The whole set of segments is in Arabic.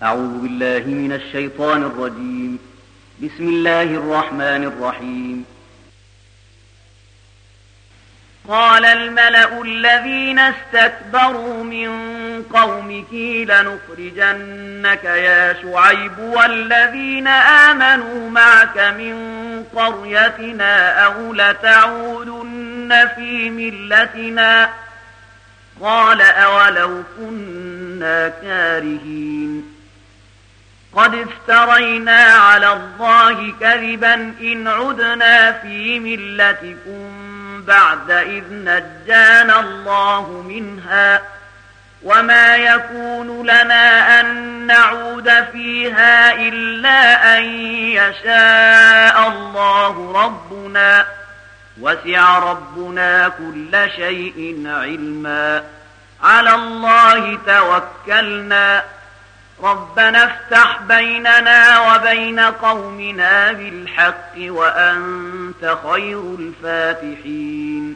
أعوذ بالله من الشيطان الرجيم. بسم الله الرحمن الرحيم. قال الملأ الذين استكبروا من قومه لنخرجنك يا شعيب والذين آمنوا معك من قريتنا أو لتعودن في ملتنا. قال أولو كنا كارهين قد افترينا على الله كذبا إن عدنا في ملتكم بعد إذ نجانا الله منها وما يكون لنا أن نعود فيها إلا أن يشاء الله ربنا وسع ربنا كل شيء علما على الله توكلنا ربنا افتح بيننا وبين قومنا بالحق وأنت خير الفاتحين.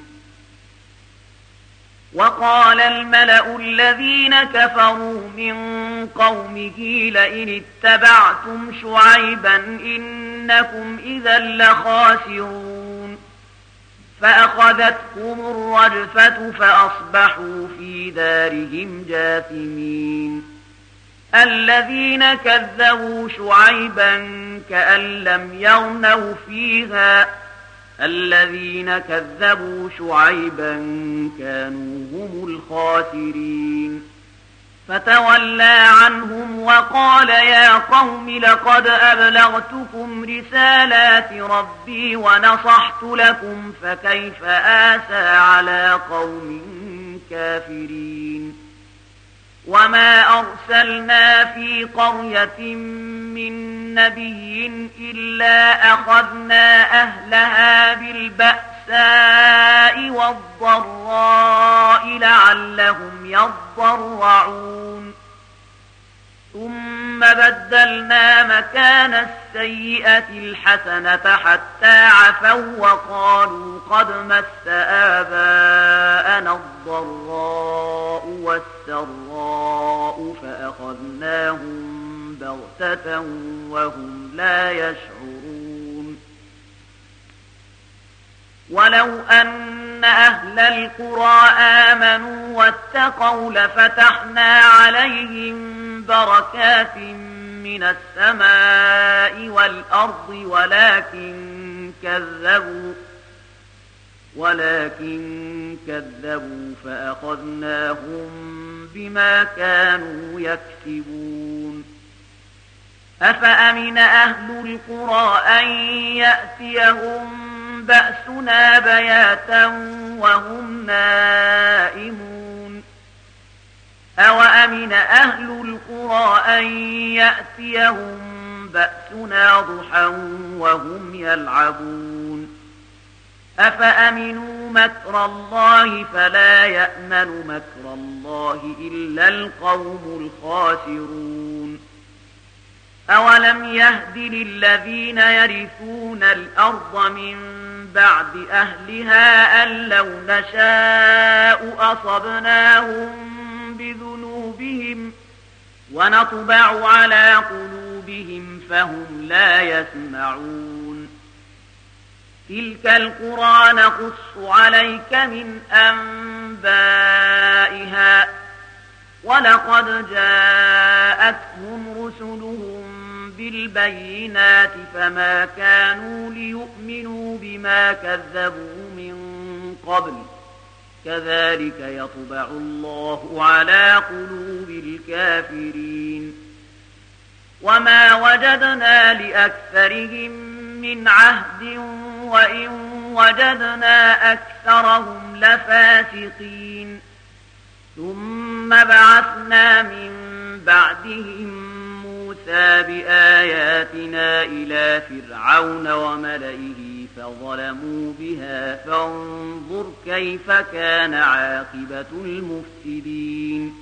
وقال الملأ الذين كفروا من قومه لئن اتبعتم شعيبا إنكم إذا لخاسرون فأخذتهم الرجفة فأصبحوا في دارهم جاثمين. الذين كذبوا شعيبا كأن لم يغنوا فيها الذين كذبوا شعيبا كانوا هم الخاسرين. فتولى عنهم وقال يا قوم لقد أبلغتكم رسالات ربي ونصحت لكم فكيف آسى على قوم كافرين. وما أرسلنا في قرية من نبي إلا أخذنا أهلها بالبأساء والضراء لعلهم يضرعون ثم بدلنا مكان السيئة الحسنة حتى عفوا وقالوا قد مس آباءنا الضراء والسراء فأخذناهم بغتة وهم لا يشعرون. ولو أن أهل القرى آمنوا واتقوا لفتحنا عليهم بركات من السماء والأرض ولكن كذبوا فأخذناهم بما كانوا يكسبون. أفأمن أهل القرى أن يأتيهم بأسنا بياتا وهم نائمون أوأمن أهل القرى أن يأتيهم بأسنا ضحى وهم يلعبون أفأمنوا مكر الله فلا يأمن مكر الله إلا القوم الخاسرون. أولم يهد للذين يرثون الأرض من بعد أهلها أن لو نشاء أصبناهم بذنوبهم ونطبع على قلوبهم فهم لا يسمعون. تلك القرى نقص عليك من أنبائها ولقد جاءتهم رسلهم بالبينات فما كانوا ليؤمنوا بما كذبوا من قبل كذلك يطبع الله على قلوب الكافرين. وما وجدنا لأكثرهم من عهد وإن وجدنا أكثرهم لفاسقين. ثم بعثنا من بعدهم موسى بآياتنا إلى فرعون وملئه فظلموا بها فانظر كيف كان عاقبة المفسدين.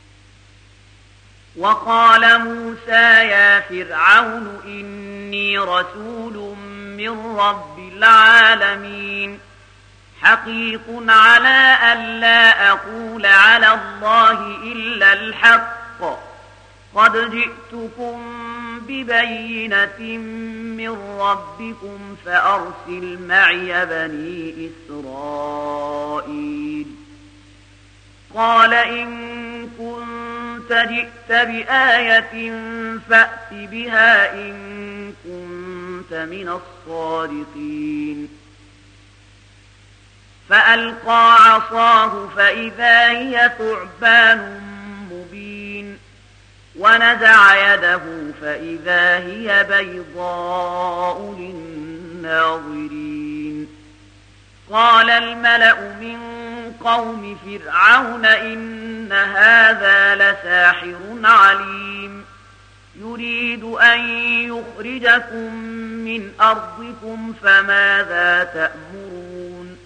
وقال موسى يا فرعون إني رسول من رب العالمين حقيق على ألا أقول على الله إلا الحق قد جئتكم ببينة من ربكم فأرسل معي بني إسرائيل. قال إن كنت جئت بآية فأت بها إن كنت من الصادقين. فألقى عصاه فإذا هي ثعبان مبين ونزع يده فإذا هي بيضاء للناظرين. قال الملأ من قوم فرعون إن هذا لساحر عليم يريد أن يخرجكم من أرضكم فماذا تأمرون؟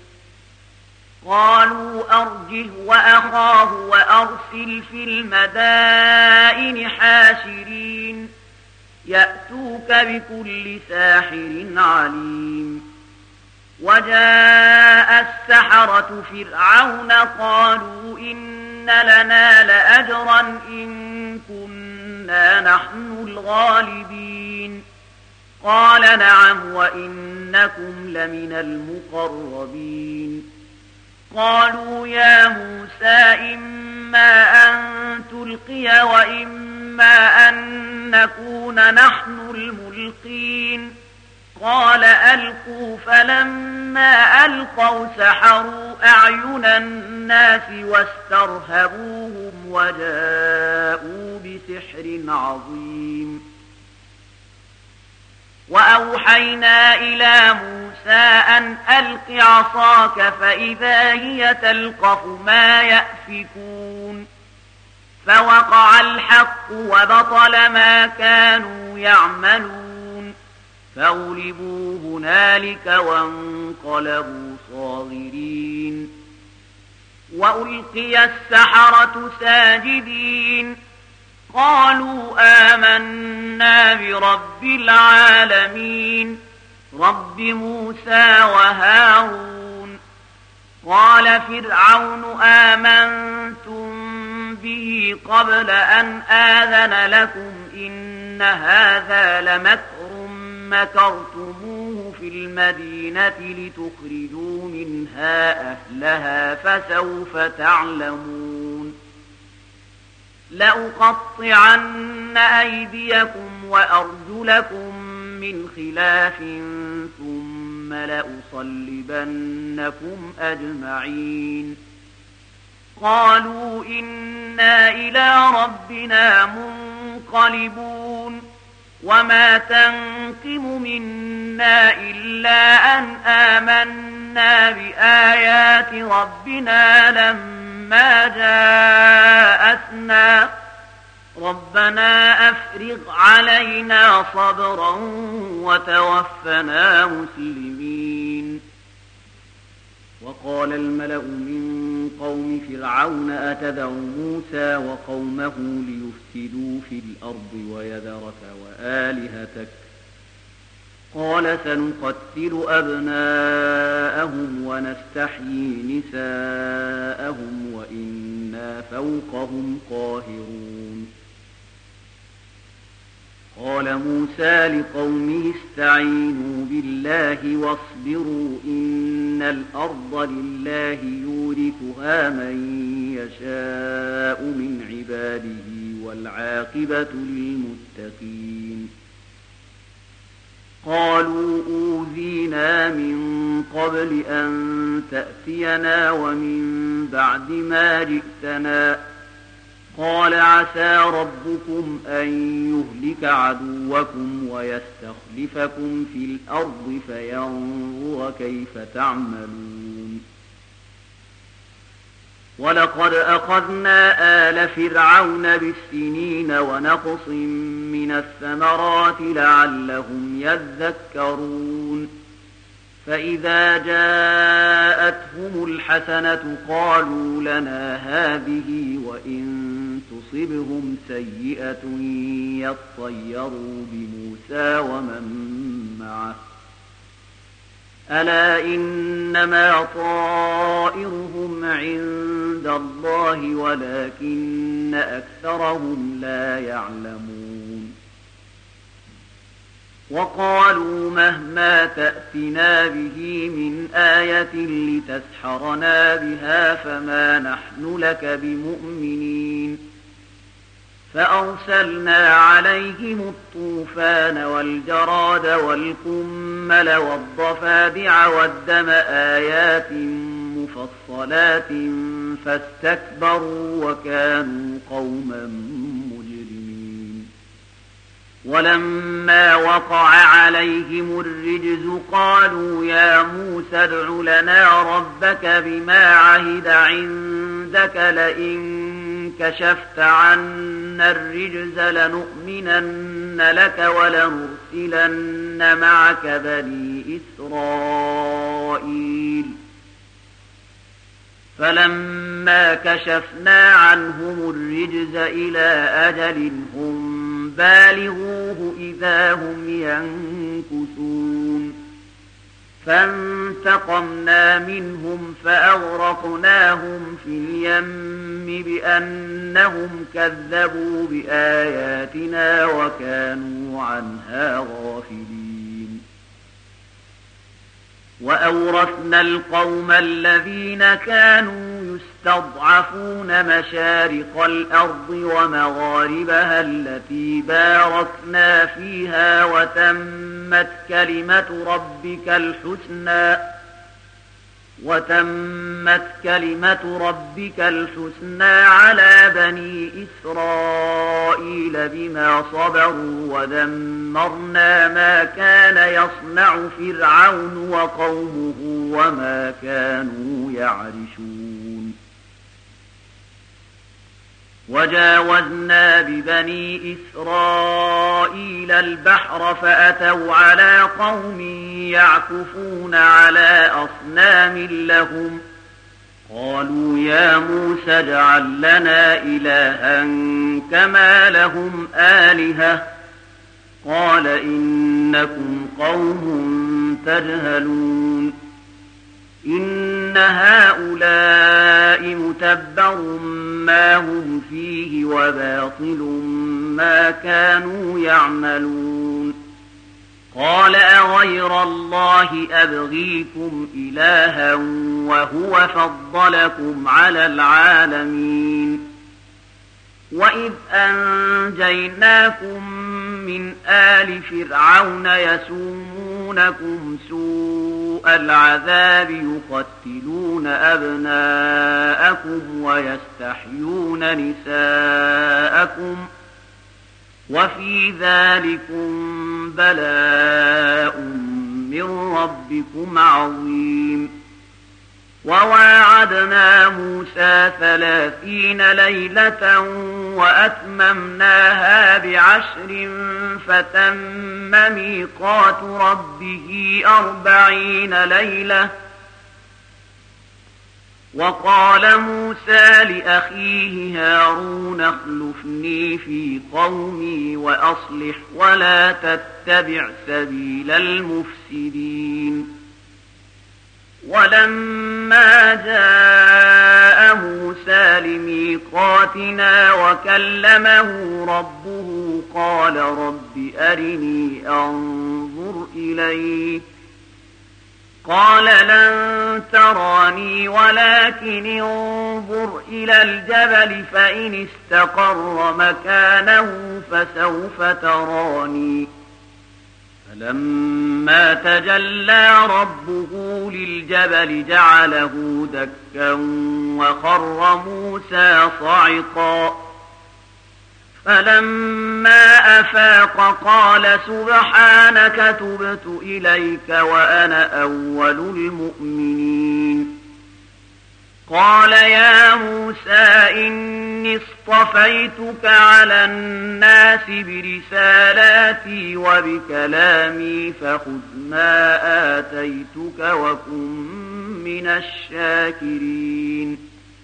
قالوا أرجه وأخاه وأرسل في المدائن حاشرين يأتوك بكل ساحر عليم. وجاء السحرة فرعون قالوا إن لنا لأجرا إن كنا نحن الغالبين. قال نعم وإنكم لمن المقربين. قالوا يا موسى إما أن تلقي وإما أن نكون نحن الملقين. قال ألقوا فلما ألقوا سحروا أعين الناس واسترهبوهم وجاءوا بسحر عظيم. وأوحينا إلى موسى أن ألق عصاك فإذا هي تلقف ما يأفكون. فوقع الحق وبطل ما كانوا يعملون فغلبوا هنالك وانقلبوا صاغرين. وألقي السحرة ساجدين قالوا آمنا برب العالمين رب موسى وهارون. قال فرعون آمنتم به قبل أن آذن لكم إن هذا لمكر مكرتموه في المدينة لتخرجوا منها أهلها فسوف تعلمون. لأقطعن أيديكم وأرجلكم من خلاف ثم لأصلبنكم أجمعين. قالوا إنا إلى ربنا منقلبون. وما تنقم منا إلا أن آمنا بآيات ربنا لما جاءتنا ربنا أفرغ علينا صبرا وتوفنا مسلمين. وقال الملأ من قوم فرعون أتذر موسى وقومه ليفسدوا في الأرض ويذرك وآلهتك قال سنقتل أبناءهم ونستحيي نساءهم وإنا فوقهم قاهرون. قال موسى لقومه استعينوا بالله واصبروا إن الأرض لله يورثها من يشاء من عباده والعاقبة للمتقين. قالوا أوذينا من قبل أن تأتينا ومن بعد ما جئتنا. قال عسى ربكم أن يهلك عدوكم ويستخلفكم في الأرض فينظر كيف تعملون. ولقد أخذنا آل فرعون بالسنين ونقص من الثمرات لعلهم يذكرون. فإذا جاءتهم الحسنة قالوا لنا هذه وإن تصبهم سيئة يطيروا بموسى ومن معه ألا إنما طائرهم عند الله ولكن أكثرهم لا يعلمون وقالوا مهما تأتنا به من آية لتسحرنا بها فما نحن لك بمؤمنين فأرسلنا عليهم الطوفان والجراد والقمل والضفادع والدم آيات مفصلات فاستكبروا وكانوا قوما مجرمين ولما وقع عليهم الرجز قالوا يا موسى ادع لنا ربك بما عهد عندك لئن كشفت عنا الرجز لنؤمنن لك ولنرسلن معك بني إسرائيل فلما كشفنا عنهم الرجز إلى أجل هم بالغوه إذا هم ينكثون فانتقمنا منهم فأغرقناهم في اليم بأنهم كذبوا بآياتنا وكانوا عنها غافلين وأورثنا القوم الذين كانوا يستضعفون مشارق الأرض ومغاربها التي باركنا فيها وتمت كلمة ربك الحسنى على بني إسرائيل بما صبروا ودمرنا ما كان يصنع فرعون وقومه وما كانوا يعرشون وجاوزنا ببني إسرائيل البحر فأتوا على قوم يعكفون على أصنام لهم قالوا يا موسى اجعل لنا إلها كما لهم آلهة قال إنكم قوم تجهلون إن هؤلاء متبر ما هم فيه وباطل ما كانوا يعملون قال أغير الله أبغيكم إلها وهو فضلكم على العالمين وإذ أنجيناكم من آل فرعون يسومونكم سوء العذاب يقتلون أبناءكم ويستحيون نساءكم وفي ذلكم بلاء من ربكم عظيم وواعدنا موسى 30 ليلة وأتممناها ب10 فتم ميقات ربه 40 ليلة وقال موسى لأخيه هارون اخلفني في قومي وأصلح ولا تتبع سبيل المفسدين ولما جاء موسى لميقاتنا وكلمه ربه قال رب أرني أنظر إليك قال لن تراني ولكن انظر إلى الجبل فإن استقر مكانه فسوف تراني فلما تجلى ربه للجبل جعله دكا وخر موسى صعقا فلما أفاق قال سبحانك تبت إليك وأنا أول المؤمنين قال يا موسى إني اصطفيتك على الناس برسالاتي وبكلامي فخذ ما آتيتك وكن من الشاكرين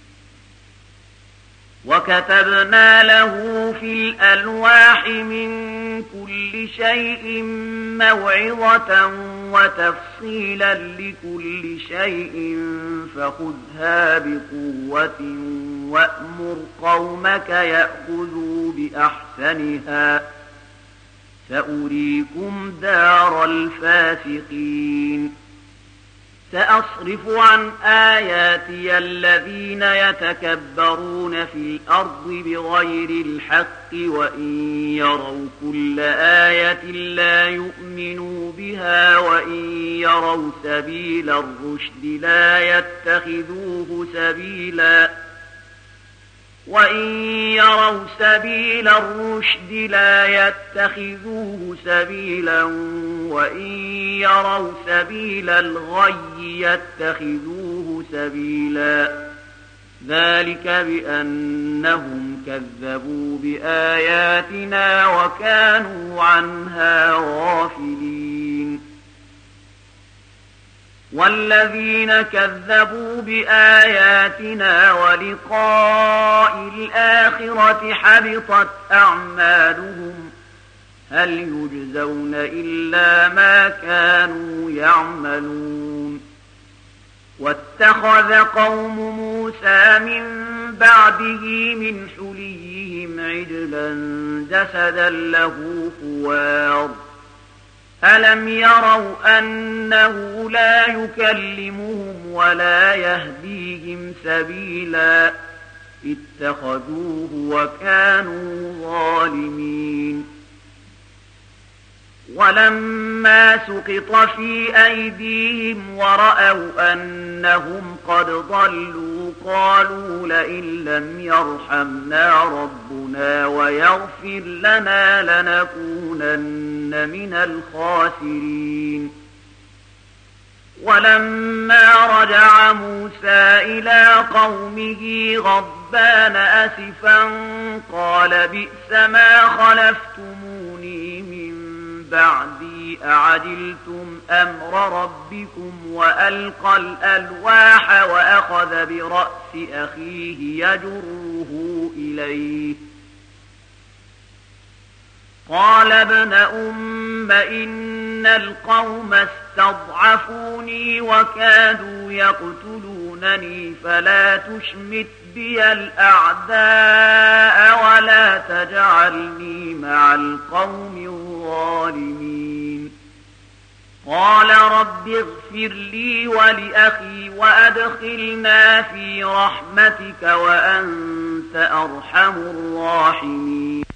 وكتبنا له في الألواح من كل شيء موعظة وتفصيلا لكل شيء فخذها بقوة وأمر قومك يأخذوا بأحسنها سأريكم دار الفاسقين سأصرف عن آياتي الذين يتكبرون في الأرض بغير الحق وإن يروا كل آية لا يؤمنوا بها وإن يروا سبيل الرشد لا يتخذوه سبيلا وإن يروا سبيل الغي يتخذوه سبيلا ذلك بأنهم كذبوا بآياتنا وكانوا عنها غافلين والذين كذبوا بآياتنا ولقاء الآخرة حبطت أعمالهم هل يجزون إلا ما كانوا يعملون واتخذ قوم موسى من بعده من حليهم عجلا جسدا له خوار ألم يروا أنه لا يكلمهم ولا يهديهم سبيلا اتخذوه وكانوا ظالمين ولما سقط في أيديهم ورأوا أنهم قد ضلوا قالوا لئن لم يرحمنا ربنا ويغفر لنا لنكونن من الخاسرين ولما رجع موسى إلى قومه غضبان أسفا قال بئس ما خلفتموني من بعدي أعجلتم أمر ربكم وألقى الألواح وأخذ برأس أخيه يجره إليه قال ابن أم إن القوم استضعفوني وكادوا يقتلونني فلا تشمت بي الأعداء ولا تجعلني مع القوم الظالمين قال رب اغفر لي ولأخي وأدخلنا في رحمتك وأنت أرحم الراحمين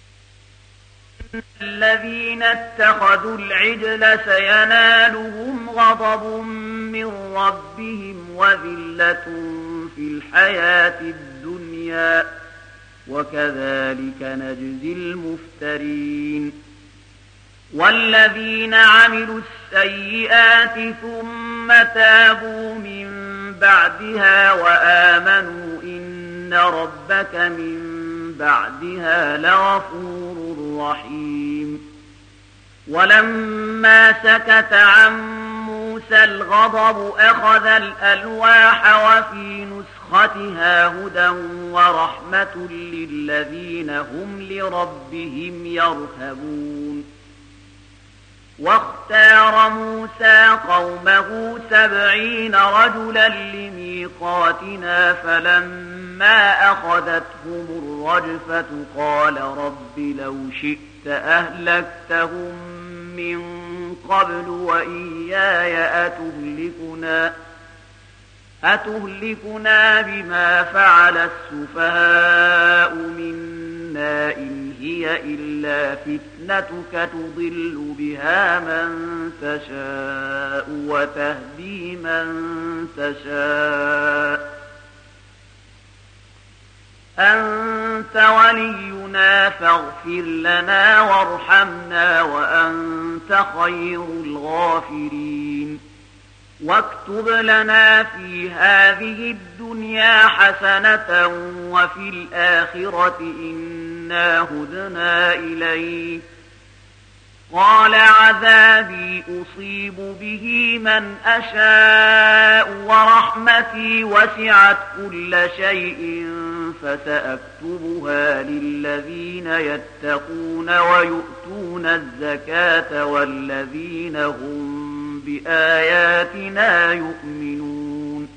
الذين اتخذوا العجل سينالهم غضب من ربهم وذلة في الحياة الدنيا وكذلك نجزي المفترين والذين عملوا السيئات ثم تابوا من بعدها وآمنوا إن ربك من بعدها لغفور رحيم ولما سكت عن موسى الغضب أخذ الألواح وفي نسختها هدى ورحمة للذين هم لربهم يرهبون واختار موسى قومه 70 رجلا لميقاتنا فلما أخذتهم الرجفة قال رب لو شئت أهلكتهم من قبل وإياي أتهلكنا بما فعل السفهاء منا إن هي إلا فتنتك تضل بها من تشاء وتهدي من تشاء أنت ولينا فاغفر لنا وارحمنا وأنت خير الغافرين واكتب لنا في هذه الدنيا حسنة وفي الآخرة إنا هدنا إليك قال عذابي أصيب به من أشاء ورحمتي وسعت كل شيء فسأكتبها للذين يتقون ويؤتون الزكاة والذين هم بآياتنا يؤمنون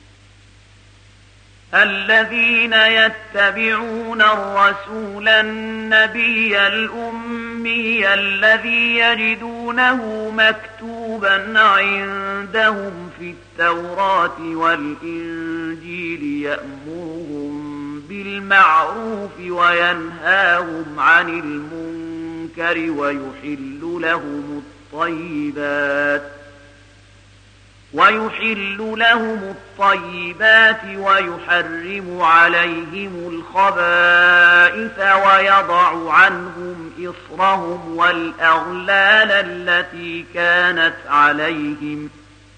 الذين يتبعون الرسول النبي الأمي الذي يجدونه مكتوبا عندهم في التوراة والإنجيل يأمرهم بالمعروف وينهاهم عن المنكر ويحل لهم الطيبات ويحرم عليهم الخبائث ويضع عنهم إصرهم والأغلال التي كانت عليهم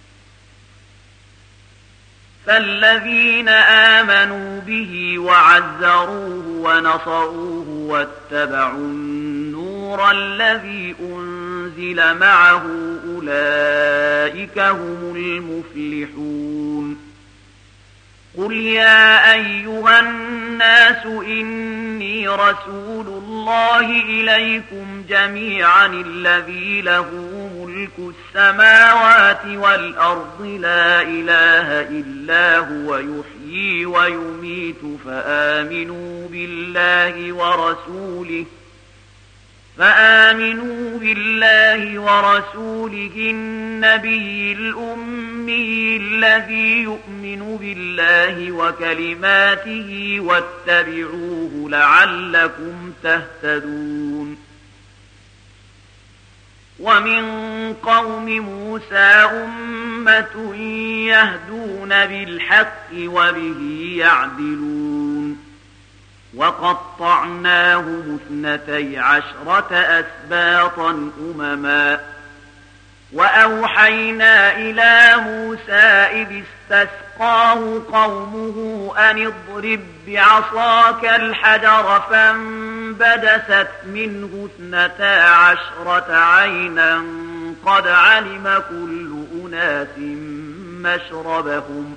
فالذين آمنوا به وعزروه ونصروه واتبعوا النور الذي أنزل معه أولئك هم المفلحون قل يا أيها الناس إني رسول الله إليكم جميعا الذي له ملك السماوات والأرض لا إله إلا هو يحيي ويميت فآمنوا بالله ورسوله النبي الأمي الذي يؤمن بالله وكلماته واتبعوه لعلكم تهتدون ومن قوم موسى أمة يهدون بالحق وبه يعدلون وقطعناهم 12 أسباطا أمما وأوحينا إلى موسى إذ استسقاه قومه أن اضرب بعصاك الحجر فانبجست منه 12 عينا قد علم كل أناس مشربهم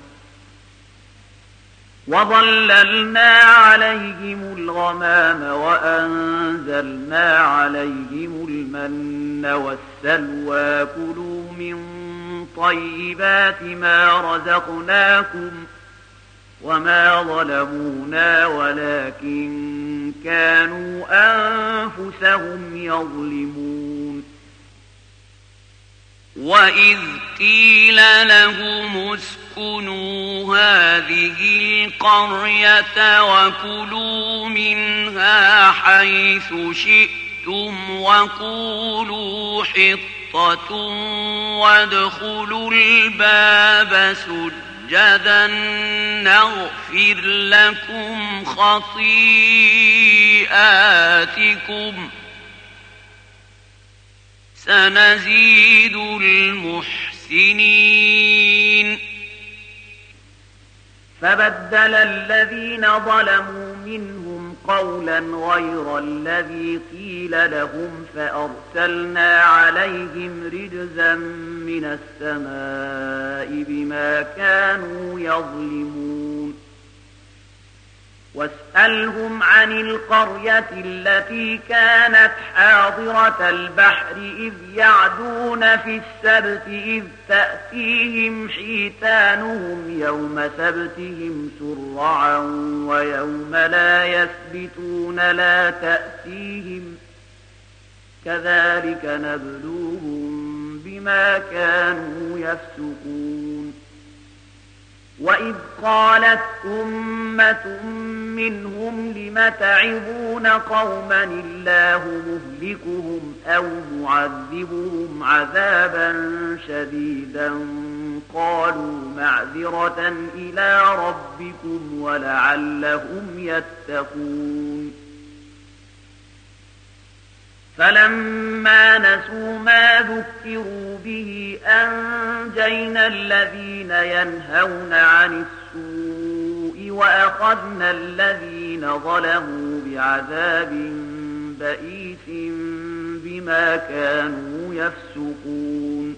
وظللنا عليهم الغمام وأنزلنا عليهم المن والسلوى كلوا من طيبات ما رزقناكم وما ظلمونا ولكن كانوا أنفسهم يظلمون وإذ قيل لهم اسكنوا هذه القرية وكلوا منها حيث شئتم وقولوا حطة وادخلوا الباب سجدا نغفر لكم خطيئاتكم سنزيد المحسنين فبدل الذين ظلموا منهم قولا غير الذي قيل لهم فأرسلنا عليهم رجزا من السماء بما كانوا يظلمون واسألهم عن القرية التي كانت حاضرة البحر إذ يعدون في السبت إذ تأتيهم حيتانهم يوم سبتهم شرعا ويوم لا يسبتون لا تأتيهم كذلك نبلوهم بما كانوا يفسقون وإذ قالت أمة منهم لم تعظون قوما الله مهلكهم أو معذبهم عذابا شديدا قالوا معذرة إلى ربكم ولعلهم يتقون فلما نسوا ما ذكروا به أنجينا الذين ينهون عن السوء وأخذنا الذين ظلموا بعذاب بئيس بما كانوا يفسقون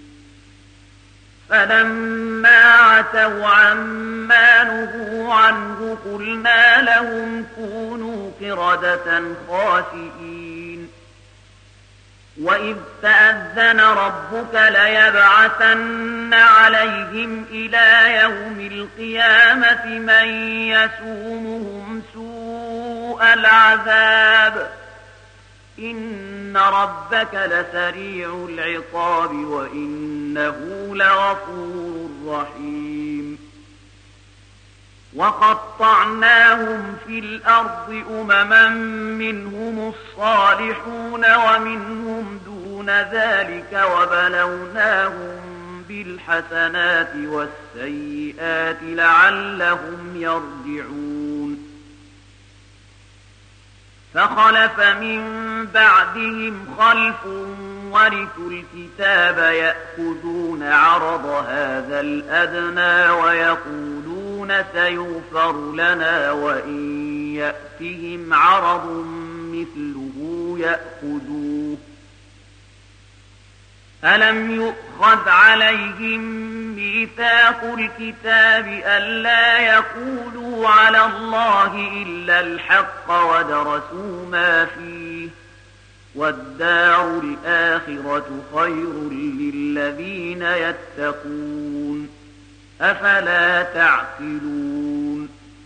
فلما عتوا عما نهوا عنه قلنا لهم كونوا قردة خاسئين وإذ وإذ تأذن ربك ليبعثن عليهم إلى يوم القيامة من يسومهم سوء العذاب إن ربك لسريع العقاب وإنه لغفور رحيم وقطعناهم في الأرض أمما منهم الصالحون ومنهم دون ذلك وبلوناهم بالحسنات والسيئات لعلهم يرجعون فخلف من بعدهم خلف ورثوا الكتاب يأخذون عرض هذا الأدنى ويقولون سيغفر لنا وإن يأتهم عرض مثله يأخذوه ألم يؤخذ عليهم ميثاق الكتاب ألا يقولوا على الله إلا الحق ودرسوا ما فيه والدار الآخرة خير للذين يتقون أفلا تعقلون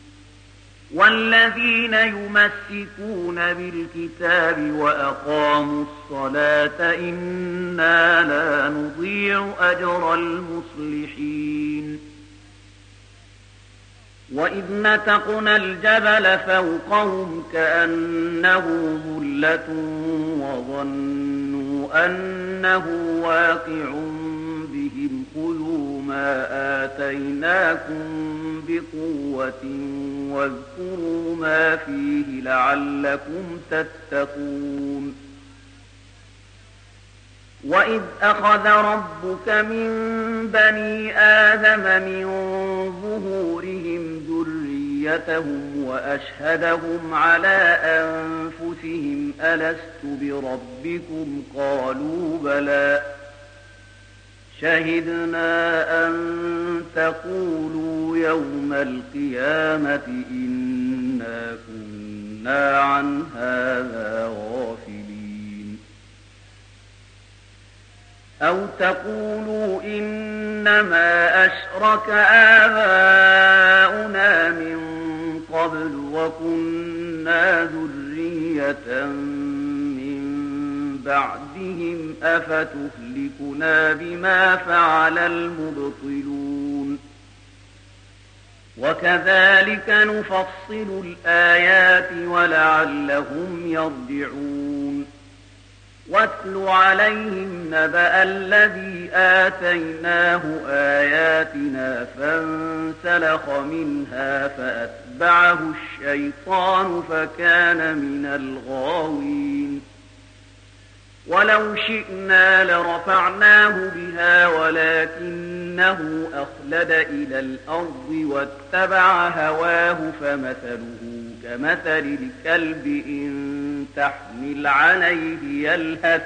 والذين يمسكون بالكتاب وأقاموا الصلاة إنا لا نضيع أجر المصلحين وإذ نتقنا الجبل فوقهم كأنه ظلة وظنوا أنه واقع بهم خذوا ما آتيناكم بقوة واذكروا ما فيه لعلكم تتقون وإذ أخذ ربك من بني آدم من ظهورهم ذريتهم وأشهدهم على أنفسهم ألست بربكم قالوا بلى شهدنا أن تقولوا يوم القيامة إنا كنا عن هذا غافلين أو تقولوا إنما أشرك آباؤنا من قبل وكنا ذرية من بعدهم أفتهلكنا بما فعل المبطلون وكذلك نفصل الآيات ولعلهم يرجعون واتل عليهم نبأ الذي آتيناه آياتنا فانسلخ منها فأتبعه الشيطان فكان من الغاوين ولو شئنا لرفعناه بها ولكنه أخلد إلى الأرض واتبع هواه فمثله كمثل الكلب إن تحمل عليه يلهث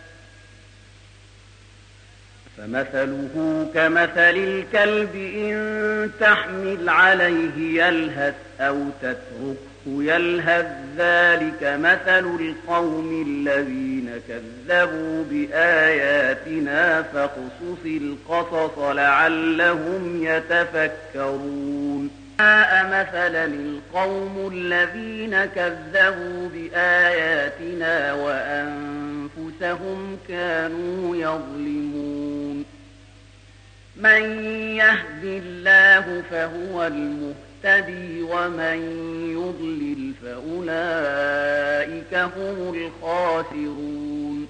أو تتركه يلهث ذلك مثل القوم الذين كذبوا بآياتنا فاقصص القصص لعلهم يتفكرون مثلا القوم الذين كذبوا بآياتنا وأنفسهم كانوا يظلمون من يهد الله فهو المهتدي ومن يضلل فأولئك هم الخاسرون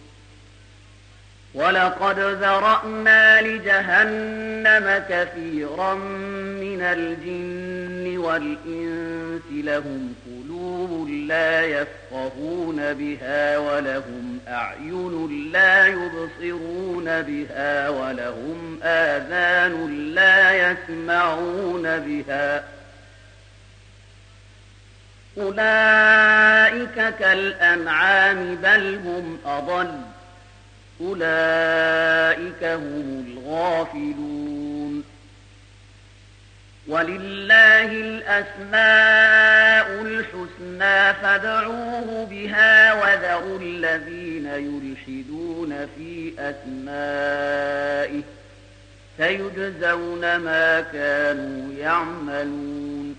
ولقد ذرأنا لجهنم كثيرا من الجن والإنس لهم قلوب لا يفقهون بها ولهم أعين لا يبصرون بها ولهم آذان لا يسمعون بها أولئك كالأنعام بل هم أضل أولئك هم الغافلون ولله الأسماء الحسنى فادعوه بها وذروا الذين يلحدون في أسمائه سيجزون ما كانوا يعملون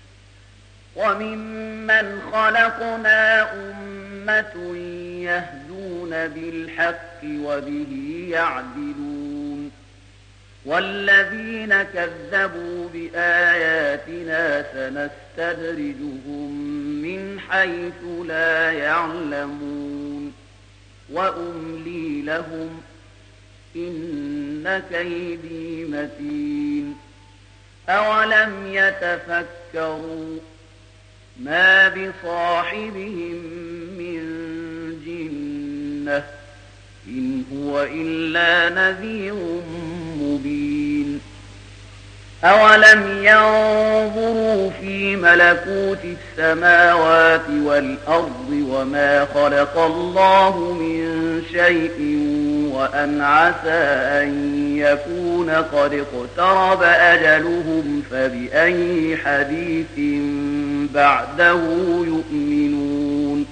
وممن خلقنا أمة يهدون بالحق وبه يعدلون والذين كذبوا بآياتنا سنستدرجهم من حيث لا يعلمون وأملي لهم إن كيدي متين أولم يتفكروا ما بصاحبهم من جنة إن هو إلا نذير مبين أولم ينظروا في ملكوت السماوات والأرض وما خلق الله من شيء وأن عسى أن يكون قد اقترب أجلهم فبأي حديث بعده يؤمنون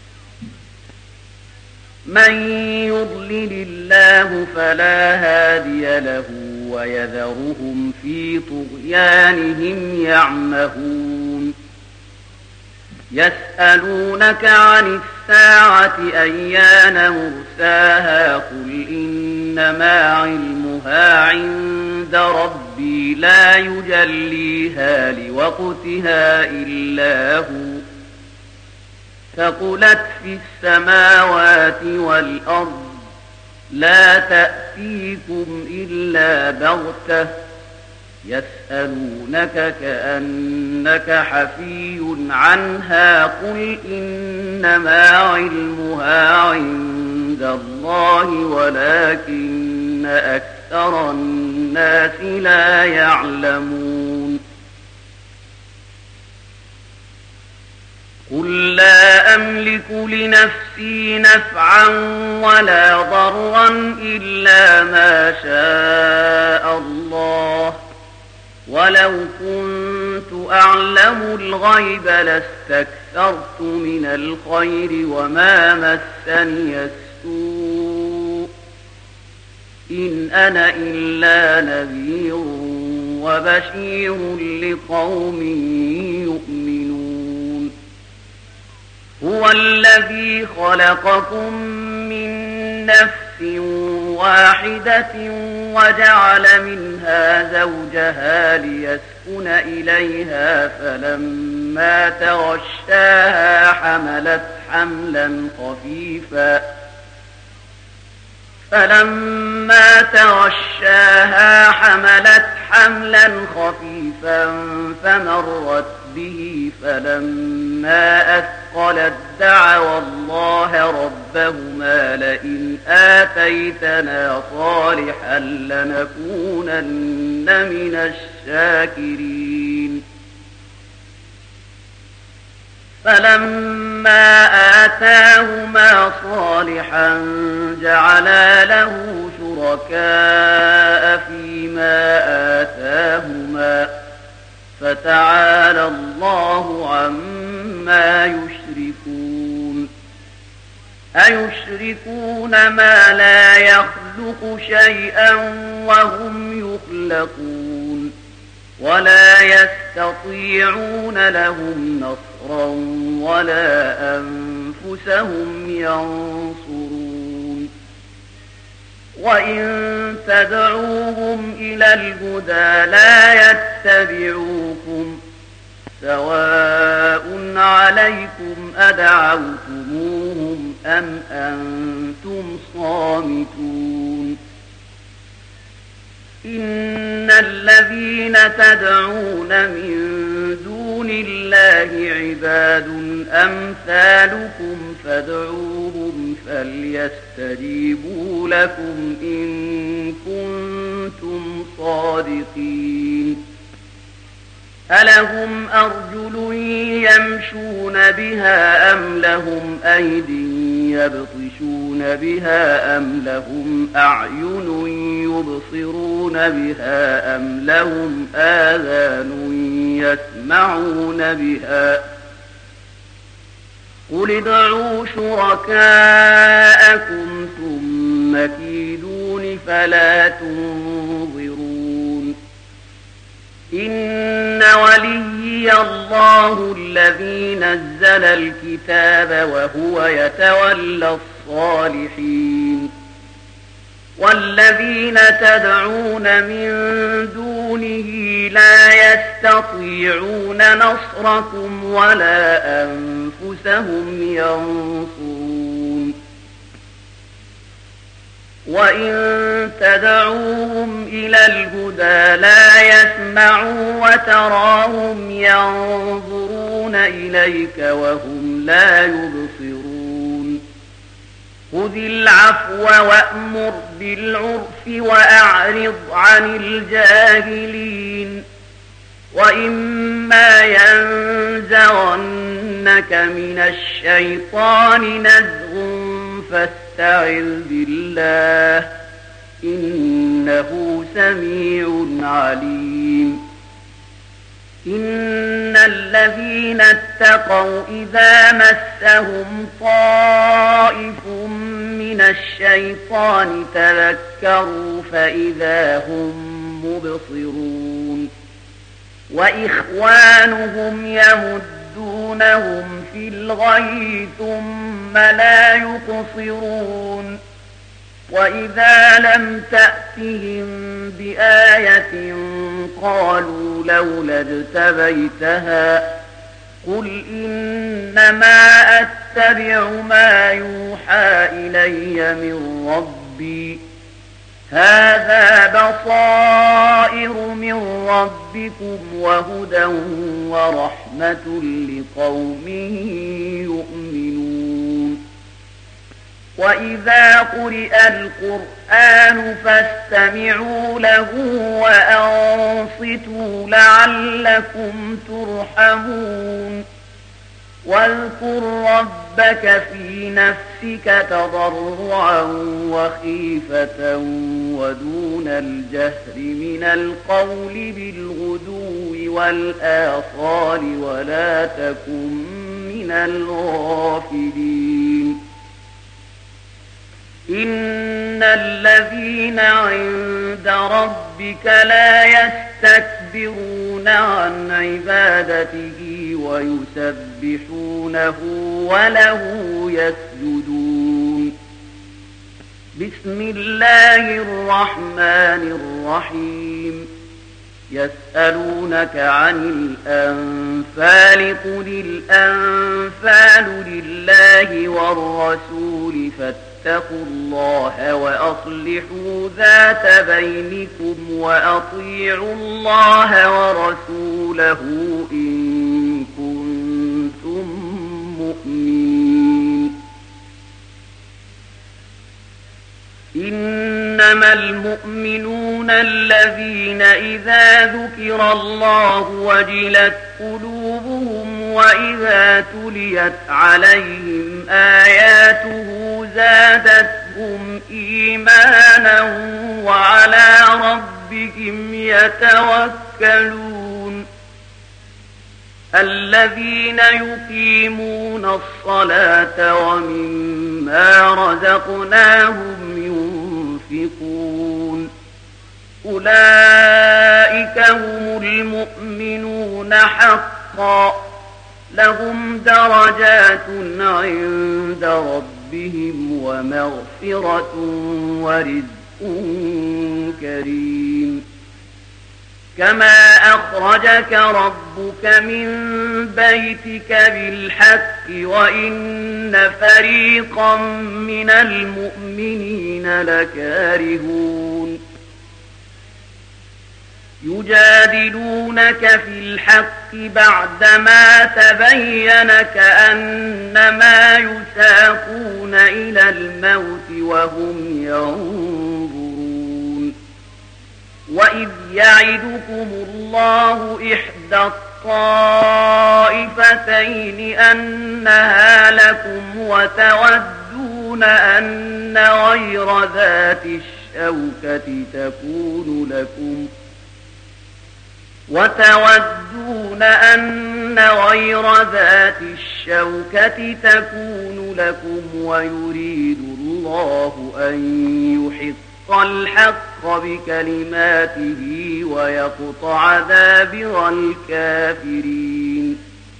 من يضلل الله فلا هادي له ويذرهم في طغيانهم يعمهون يسألونك عن الساعة أيان مرساها قل إنما علمها عند ربي لا يجليها لوقتها إلا هو ثقلت في السماوات والأرض لا تأتيكم إلا بغتة يسألونك كأنك حفي عنها قل إنما علمها عند الله ولكن أكثر الناس لا يعلمون قل لا أملك لنفسي نفعا ولا ضرا إلا ما شاء الله ولو كنت أعلم الغيب لاستكثرت من الخير وما مسني السوء إن أنا إلا نذير وبشير لقوم يؤمنون هو الذي خلقكم من نفس واحدة وجعل منها زوجها ليسكن إليها فلما تغشاها حملت حملا خفيفا فمرت به فلما أثقلت دعوا الله ربهما لئن آتيتنا صالحا لنكونن من الشاكرين فلما آتاهما صالحا جعلا له شركاء فيما آتاهما فتعالى الله عما يشركون أيشركون ما لا يخلق شيئا وهم يخلقون ولا يستطيعون لهم نصرا ولا أنفسهم ينصرون وإن تدعوهم إلى الهدى لا يتبعوكم سواء عليكم أدعوتموهم أم أنتم صامتون إن الذين تدعون من دون الله عباد أمثالكم فادعوهم فليستجيبوا لكم إن كنتم صادقين ألهم أرجل يمشون بها أم لهم أيد يبطشون يمشون بها أم لهم أعين يبصرون بها أم لهم آذان يسمعون بها قل ادعوا شركاءكم ثم كيدون فلا تنظرون إن وليي الله الذي نزل الكتاب وهو يتولى الصالحين والذين تدعون من دونه لا يستطيعون نصركم ولا أنفسهم ينصرون وإن تدعوهم إلى الهدى لا يسمعوا وتراهم ينظرون إليك وهم لا يبصرون خذ العفو وأمر بالعرف وأعرض عن الجاهلين وإما ينزغنك من الشيطان نزغ فاستعذ بالله إنه سميع عليم إن الذين اتقوا إذا مسهم طائف من الشيطان تذكروا فإذا هم مبصرون وإخوانهم يمدونهم في الغي ثم لا يقصرون وإذا لم تأتهم بآية قالوا لولا اجتبيتها قل إنما أتبع ما يوحى إلي من ربي هذا بصائر من ربكم وهدى ورحمة لقوم يؤمنون وإذا قرئ القرآن فاستمعوا له وأنصتوا لعلكم ترحمون واذكر ربك في نفسك تضرعا وخيفة ودون الجهر من القول بالغدو والآصال ولا تكن من الغافلين إن الذين عند ربك لا يستكبرون عن عبادته ويسبحونه وله يسجدون بسم الله الرحمن الرحيم يسألونك عن الأنفال قل الأنفال لله والرسول فاتقوا الله وأصلحوا ذات بينكم وأطيعوا الله ورسوله إن كنتم مؤمنين إنما المؤمنون الذين إذا ذكر الله وجلت قلوبهم وإذا تليت عليهم آياته زادتهم إيمانا وعلى ربهم يتوكلون الذين يقيمون الصلاة ومما رزقناهم ينفقون أولئك هم المؤمنون حقا لهم درجات عند ربهم ومغفرة ورزق كريم كما أخرجك ربك من بيتك بالحق وإن فريقا من المؤمنين لكارهون يجادلونك في الحق بعدما تبين كأنما يساقون إلى الموت وهم ينظرون وإذ يعدكم الله إحدى الطائفتين أنها لكم وتودون أن غير ذات الشوكة تكون لكم ويريد الله أن يحق الحق بكلماته ويقطع دابر الكافرين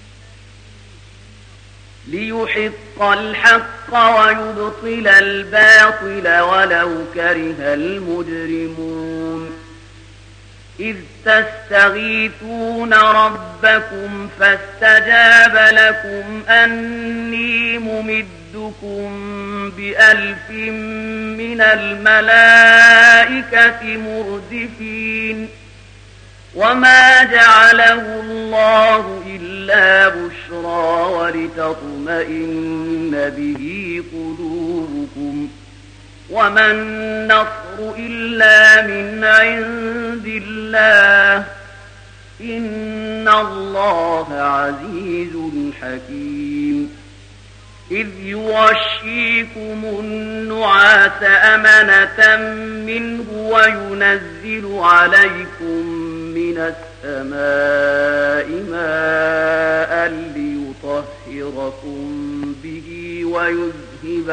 ليحق الحق ويبطل الباطل ولو كره المجرمون إذ تستغيثون ربكم فاستجاب لكم أني ممدكم ب1000 من الملائكة مردفين وما جعله الله إلا بشرى ولتطمئن به قلوبكم وما النصر إلا من عند الله إن الله عزيز حكيم إذ يغشيكم النعاس أمنة منه وينزل عليكم من السماء ماء ليطهركم به ويذهب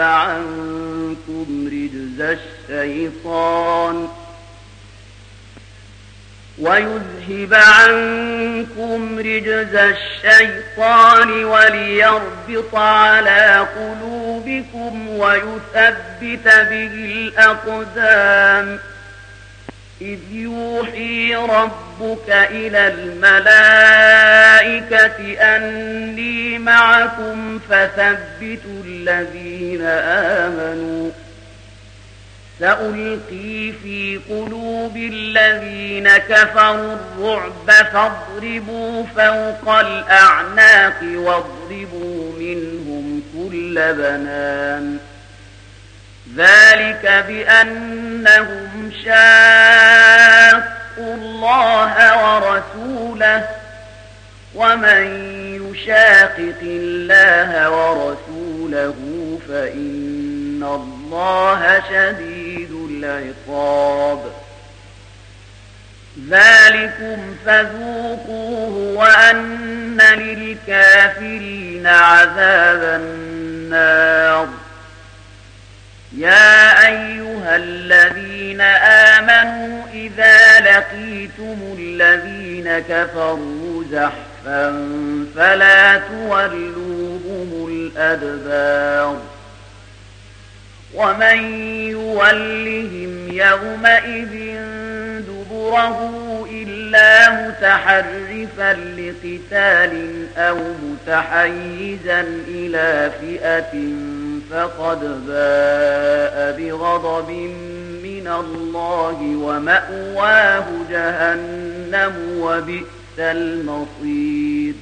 عنكم رجز الشيطان وليربط على قلوبكم ويثبت به الأقدام إذ يوحي ربك إلى الملائكة أني معكم فثبتوا الذين آمنوا سألقي في قلوب الذين كفروا الرعب فاضربوا فوق الأعناق واضربوا منهم كل بنان ذلك بأنهم شاقوا الله ورسوله ومن يشاقق الله ورسوله فإن الله شديد العقاب ذلكم فذوقوه وأن للكافرين عذاب النار يا أيها الذين آمنوا إذا لقيتم الذين كفروا زحفا فلا تولوهم الأدبار ومن يولهم يومئذ دبره إلا متحرفا لقتال أو متحيزا إلى فئة فقد باء بغضب من الله ومأواه جهنم وبئس المصير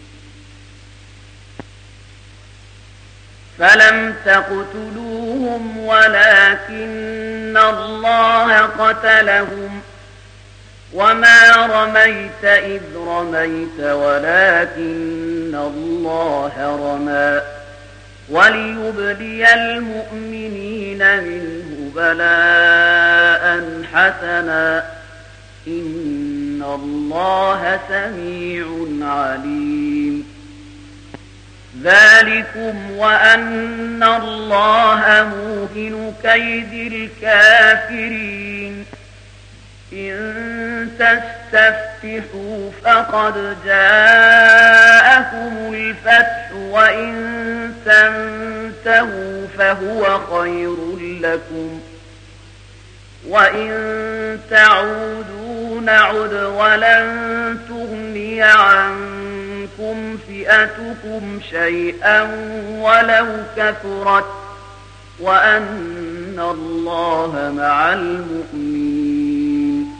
فلم تقتلوهم ولكن الله قتلهم وما رميت إذ رميت ولكن الله رمى وليبلي المؤمنين منه بلاء حسنا إن الله سميع عليم ذلكم وأن الله موهن كيد الكافرين إن تستفتحوا فقد جاءكم الفتح وإن تنتهوا فهو خير لكم وإن تعودوا نعد ولن تغني عنكم فئتكم شيئا ولو كثرت وأن الله مع المؤمنين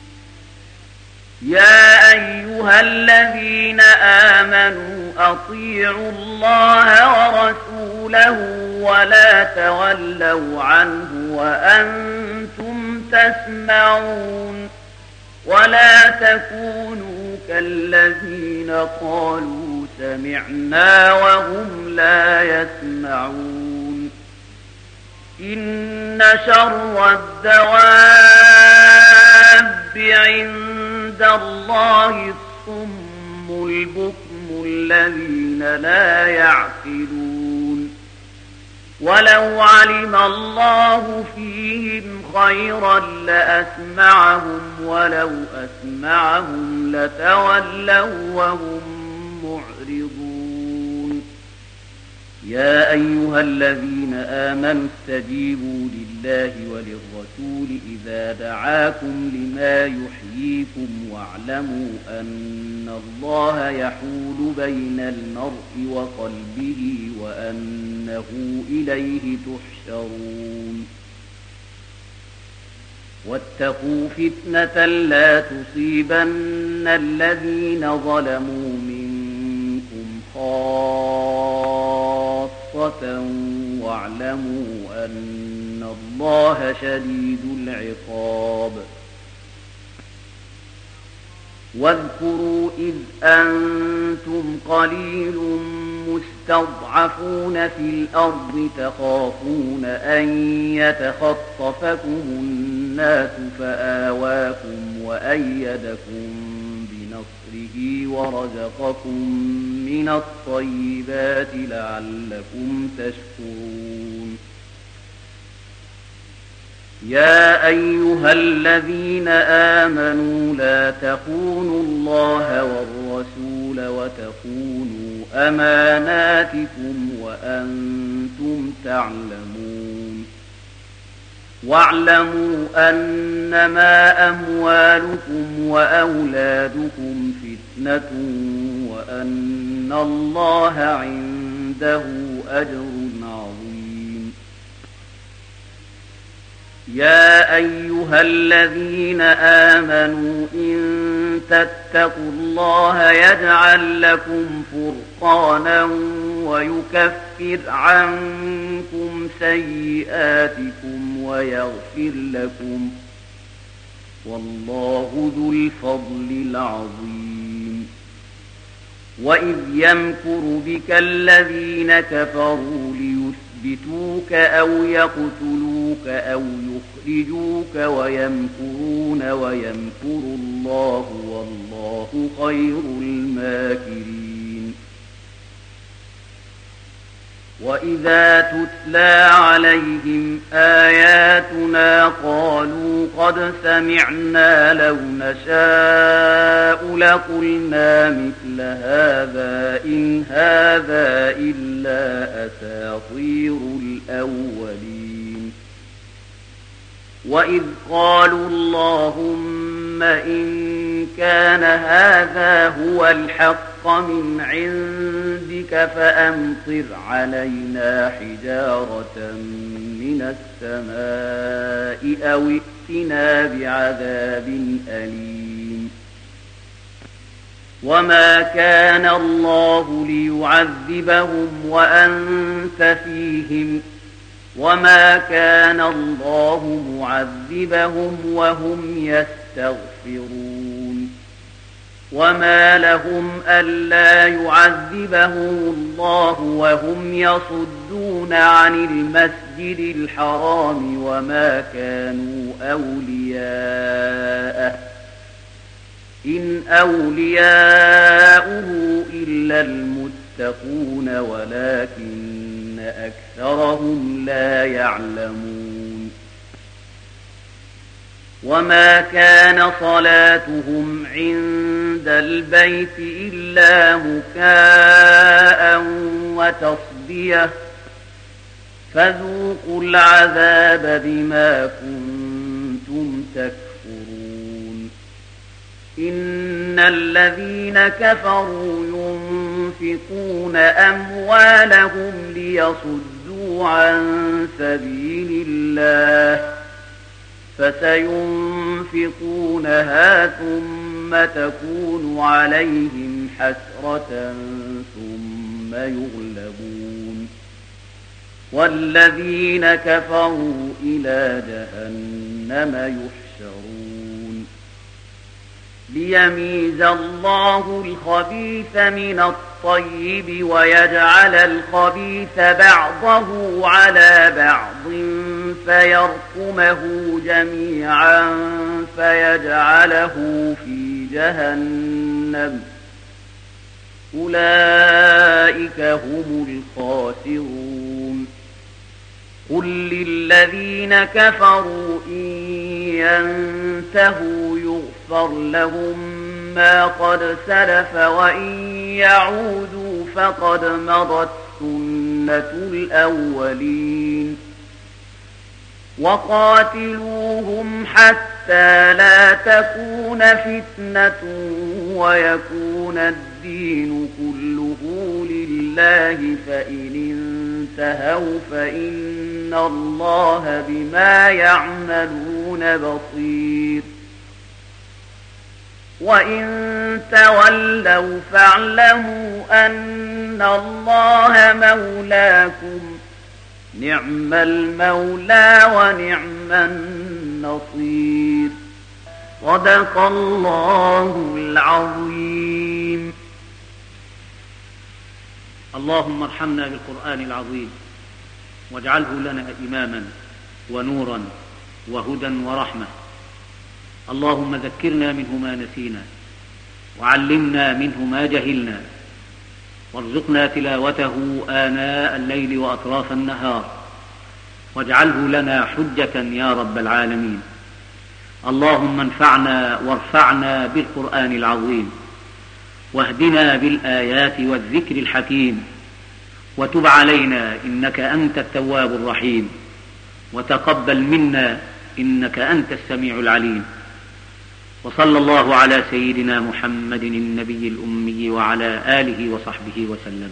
يا أيها الذين آمنوا أطيعوا الله ورسوله ولا تولوا عنه وأنتم تسمعون ولا تكونوا كالذين قالوا سمعنا وهم لا يسمعون إن شر الدواب عند الله الصم البكم الذين لا يعقلون ولو علم الله فيهم خيرا لأسمعهم ولو أسمعهم لتولوا وهم معرضون يا أيها الذين آمنوا استجيبوا لله وللرسول إذا دعاكم لما يحييكم واعلموا أن الله يحول بين المرء وقلبه وأنه إليه تحشرون واتقوا فتنة لا تصيبن الذين ظلموا منكم خاصة واعلموا أن الله شديد العقاب واذكروا إذ أنتم قليل مستضعفون في الأرض تخافون أن يتخطفكم الناس فآواكم وأيدكم بنصره ورزقكم من الطيبات لعلكم تشكرون يا أيها الذين آمنوا لا تخونوا الله والرسول وتخونوا أماناتكم وأنتم تعلمون واعلموا أنما أموالكم وأولادكم فتنة وأن الله عنده أجر عظيم يا أيها الذين آمنوا إن تتقوا الله يجعل لكم فرقانا ويكفر عنكم سيئاتكم ويغفر لكم والله ذو الفضل العظيم وإذ يمكر بك الذين كفروا ليثبتوك أو يقتلوك أو يخرجوك ويمكرون ويمكر الله والله خير الماكرين وإذا تتلى عليهم آياتنا قالوا قد سمعنا لو نشاء لقلنا مثل هذا إن هذا إلا أساطير الأولين وإذ قالوا اللهم إن كان هذا هو الحق من عندك فأمطر علينا حجارة من السماء أو ائتنا بعذاب أليم وما كان الله ليعذبهم وأنت فيهم وما كان الله معذبهم وهم يستغفرون وما لهم ألا يعذبهم الله وهم يصدون عن المسجد الحرام وما كانوا أولياءه إن أولياؤه إلا المتقون ولكن أكثرهم لا يعلمون وما كان صلاتهم عند البيت إلا مكاء وتصدية فذوقوا العذاب بما كنتم تكفرون إن الذين كفروا ينفقون أموالهم ليصدوا عن سبيل الله فسينفقونها ثم تكون عليهم حسرة ثم يغلبون والذين كفروا إلى جهنم يحشرون ليميز الله الخبيث من الطيب ويجعل الخبيث بعضه على بعض فيركمه جميعا فيجعله في جهنم أولئك هم الخاسرون قل للذين كفروا إن ينتهوا يغفر لهم ما قد سلف وإن يعودوا فقد مضت سنة الأولين وقاتلوهم حتى لا تكون فتنة ويكون الدين كله لله فإن انتهوا فإن الله بما يعملون بصير وإن تولوا فاعلموا أن الله مولاكم نعم المولى ونعم النصير صدق الله العظيم. اللهم ارحمنا بالقرآن العظيم واجعله لنا إماما ونورا وهدى ورحمة. اللهم ذكرنا منه ما نسينا وعلمنا منه ما جهلنا وارزقنا تلاوته آناء الليل وأطراف النهار واجعله لنا حجة يا رب العالمين. اللهم انفعنا وارفعنا بالقرآن العظيم واهدنا بالآيات والذكر الحكيم وتب علينا إنك أنت التواب الرحيم وتقبل منا إنك أنت السميع العليم. وصلى الله على سيدنا محمد النبي الأمي وعلى آله وصحبه وسلم.